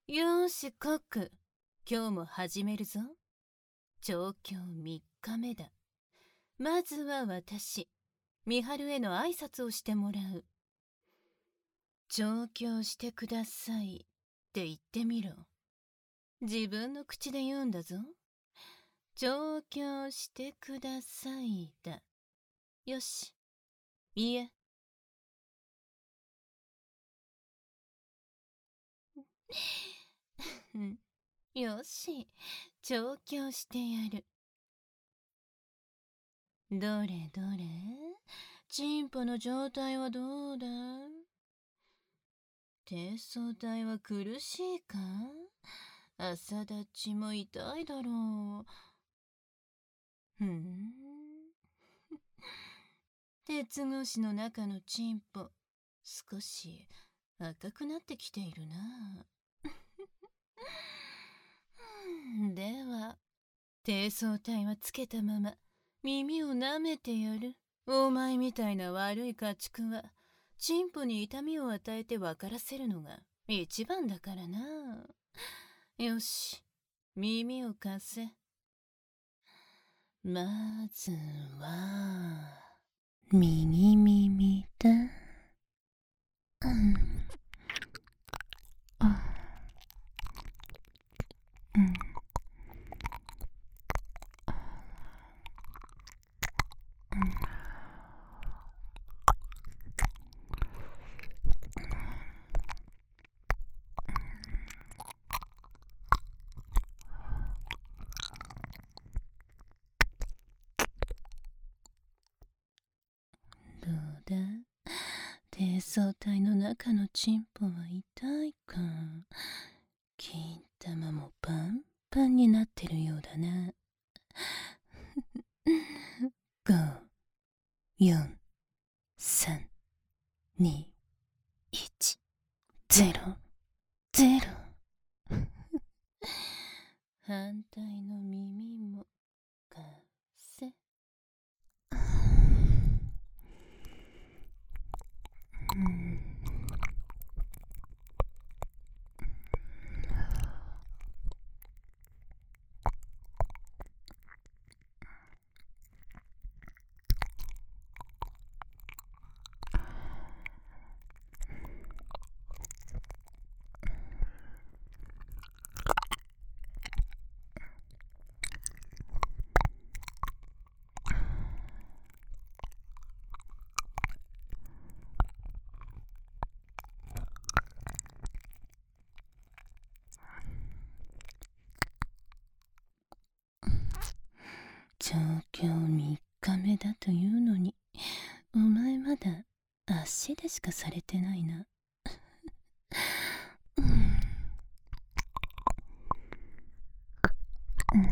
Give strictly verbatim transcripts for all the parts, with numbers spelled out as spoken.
よーし、コック。今日も始めるぞ。調教みっかめだ。まずは私、美晴への挨拶をしてもらう。調教してくださいって言ってみろ。自分の口で言うんだぞ。調教してくださいだ。よし。いえ。よし。調教してやる。どれどれ、チンポの状態はどうだ？低層体は苦しいか？朝立ちも痛いだろう。ふん。鉄格子の中のチンポ、少し赤くなってきているな。では、低層体はつけたまま耳を舐めてやる。お前みたいな悪い家畜は、チンポに痛みを与えて分からせるのが一番だからな。よし、耳を貸せ。まずは、右耳だ。うん。あ、うん。どうだ？低層体の中のチンポは痛いか？金玉もパンパンになってるようだな。ご、よん、さん、に、いち、ゼロ、ゼロ。反対の耳も貸せ。うん。調教みっかめだというのに、お前まだ足でしかされてないな。うん。うん。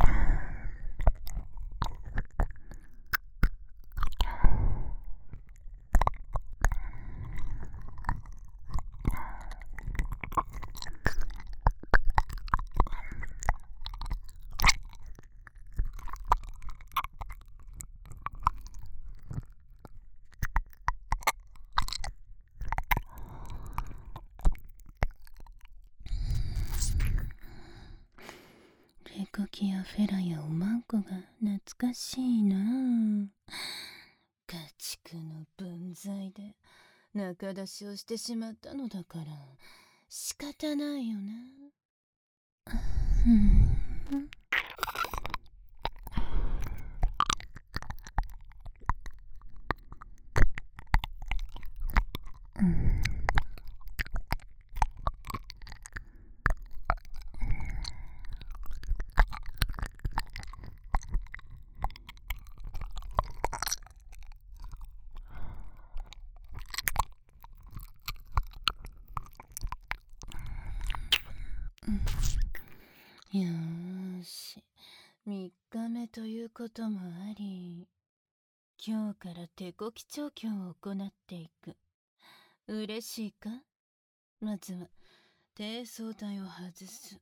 レコキやフェラやおまんこが懐かしいなあ。家畜の分際で仲出しをしてしまったのだから仕方ないよな。うん。うん。よーし、みっかめということもあり、今日から手こき調教を行っていく。嬉しいか？まずは低層体を外す。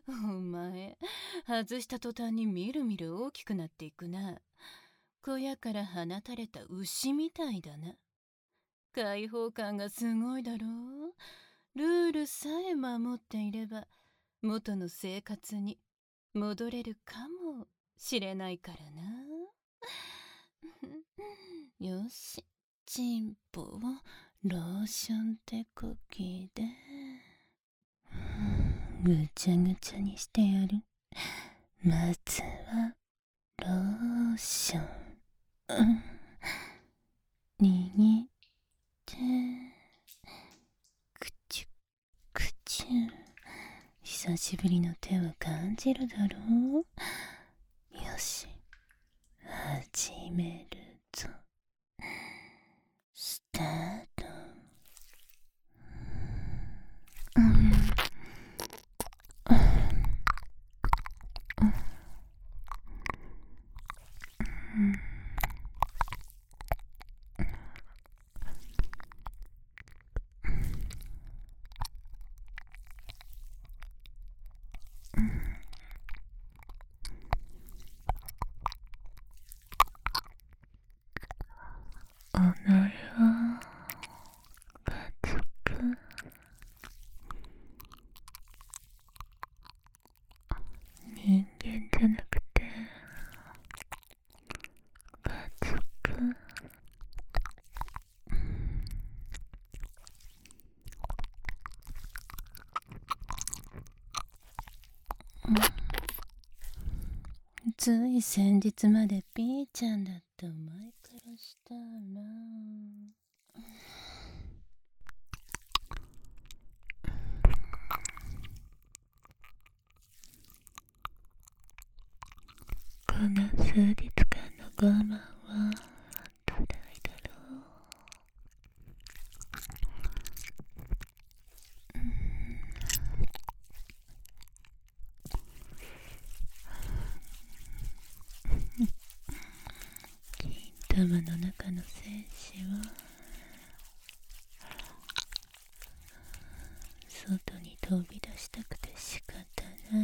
お前、外した途端にみるみる大きくなっていくな。小屋から放たれた牛みたいだな。開放感がすごいだろう。ルールさえ守っていれば元の生活に戻れるかもしれないからな。よし、チンポをローション手こきでぐちゃぐちゃにしてやる。まずはローション、うん、握ってくちゅくちゅ。久しぶりの手を感じるだろう。よし、始めるぞ。スタート。うん、おならがつく。人間じゃなくてがつく。つい先日までピーちゃんだったお前からしたら、この数日間の我慢は辛いだろう。金玉の中の精子は外に飛び出したくて仕方ない。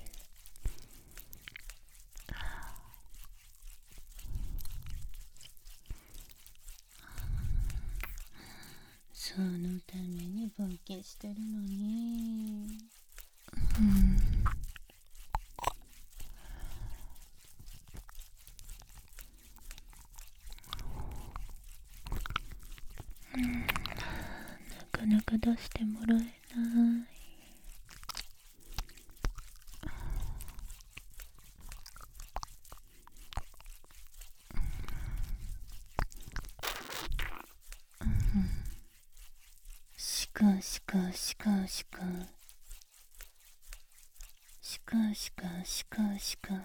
そのために冒険してるのに、うん、なかなか出してもらえない。しかしかしかしかしかしかしかしか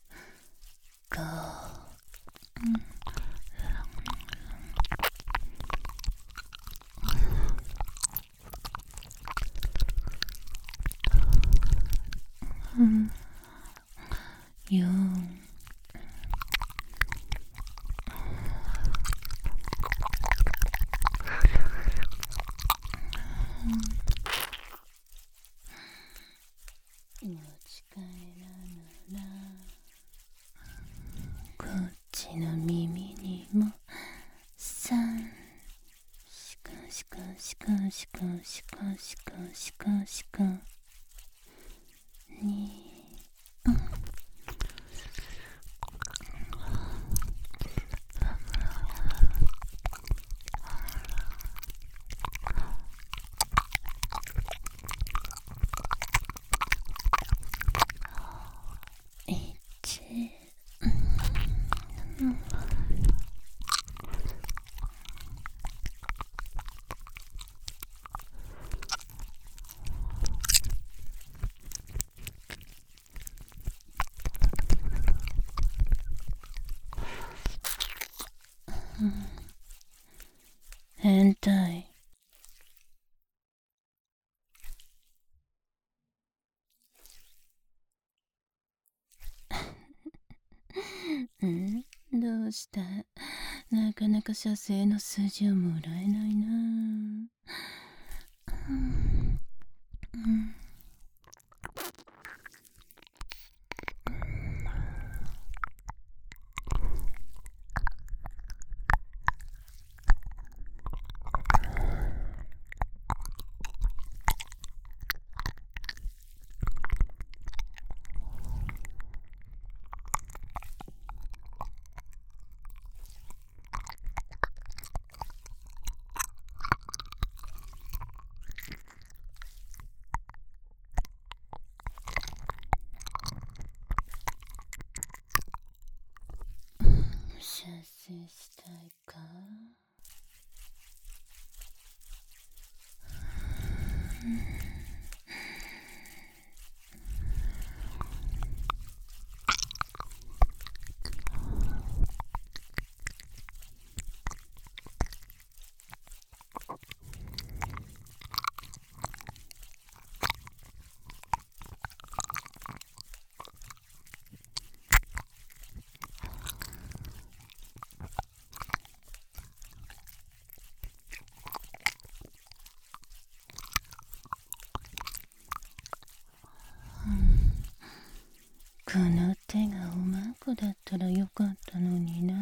か、うん、よん、持ち帰らならこっちの耳にもさん、しかしかしかしかしかしかしかしかに、変態。ん？どうした？なかなか射精の数字をもらえないな。うんうんこの手がおまんこだったらよかったのにな。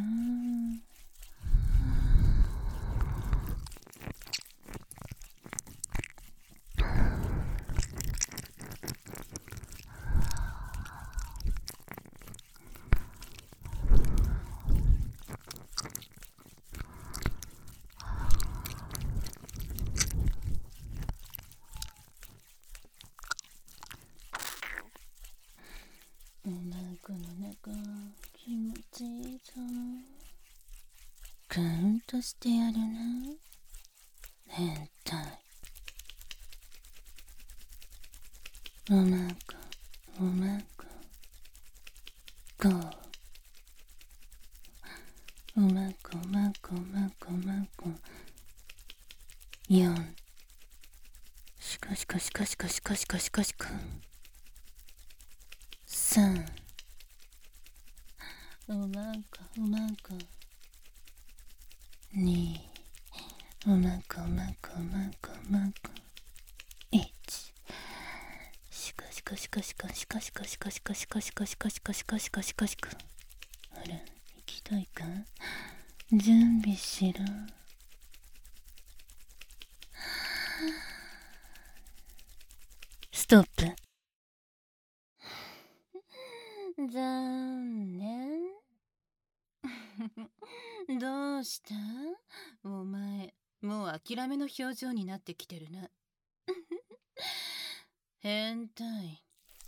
おまんこの中気持ちいいぞ。カウントしてやるな、変態。おまんこおまんこご。おまんこおまんこおまんこおまんこよん。しかしかしかしかしかしかしかしかさん。おまんこおまんこに。おまんこおまんこおまんこおまんこいち。しかしかしかしかしかしかしかしかしかしかしかしかしかしかしかしか。ほら、行きたいか？準備しろ。ストップ。残念。どうした？お前もう諦めの表情になってきてるな。変態。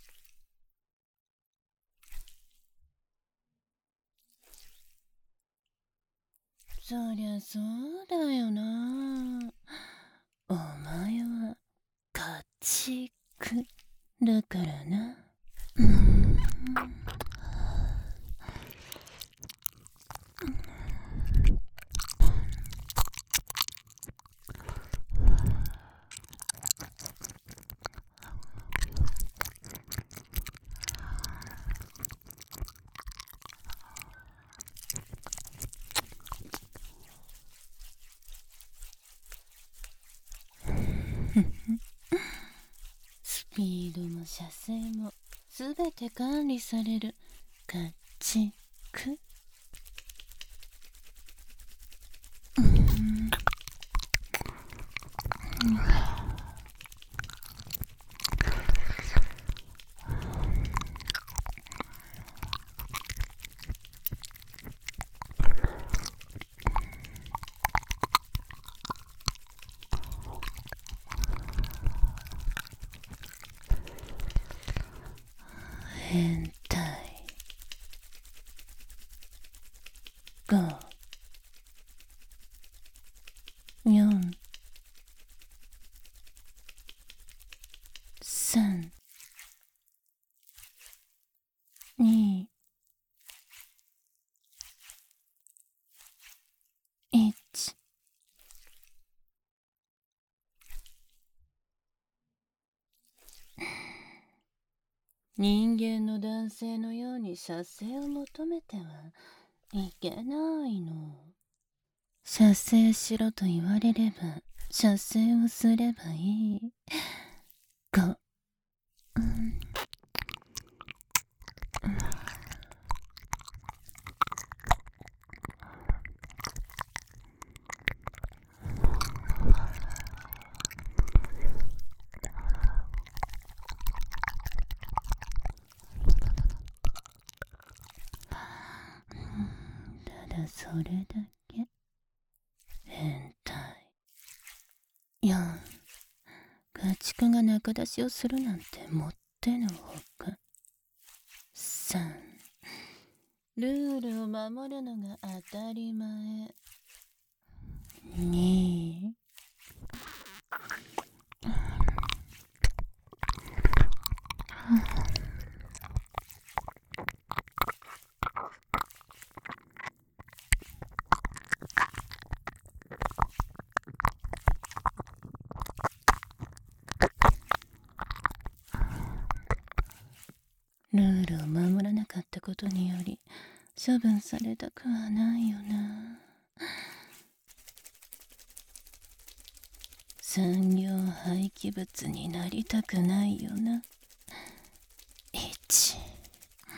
そりゃそうだよな。お前は家畜だからな。うん。スピードも射精もすべて管理される家畜。うん。変態。ご、よん、さん、に、いち。人間の男性のように射精を求めてはいけないの。射精しろと言われれば射精をすればいい。ご、うん、ただそれだけ。変態。よん、家畜が仲出しをするなんてもってのほか。さん、ルールを守るのが当たり前。に、ルールを守らなかったことにより処分されたくはないよな。産業廃棄物になりたくないよな。いち、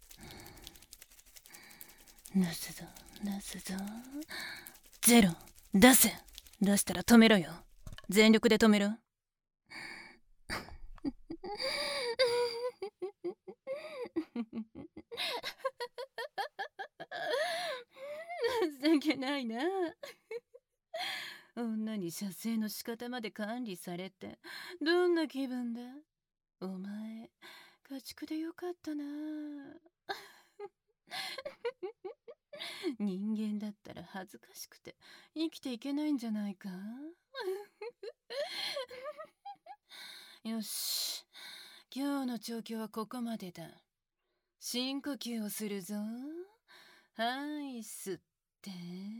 出すぞ出すぞ。ゼロ出せ。出したら止めろよ。全力で止めろ。情けないな。女に射精の仕方まで管理されてどんな気分だ。お前家畜でよかったな。人間だったら恥ずかしくて生きていけないんじゃないか。よし、今日の調教はここまでだ。深呼吸をするぞ。はい、吸って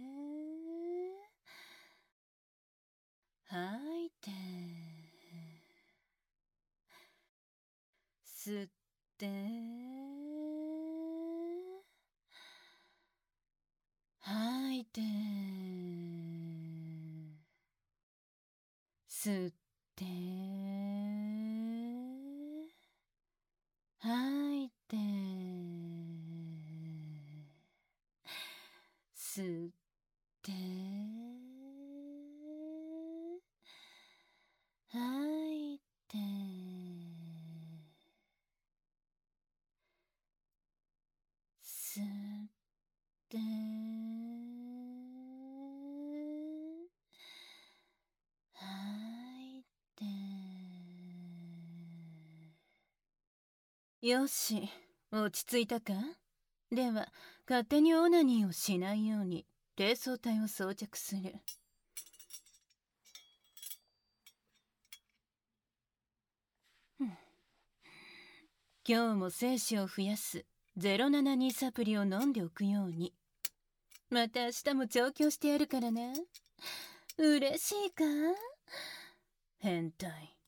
吐いて、吸って吐いて、 吸って吐いて吸って吐いて吸って吐いて。よし、落ち着いたか？では勝手にオナニーをしないように低層体を装着する。今日も精子を増やすゼロななにサプリを飲んでおくように。また明日も調教してやるからな。嬉しいか？変態。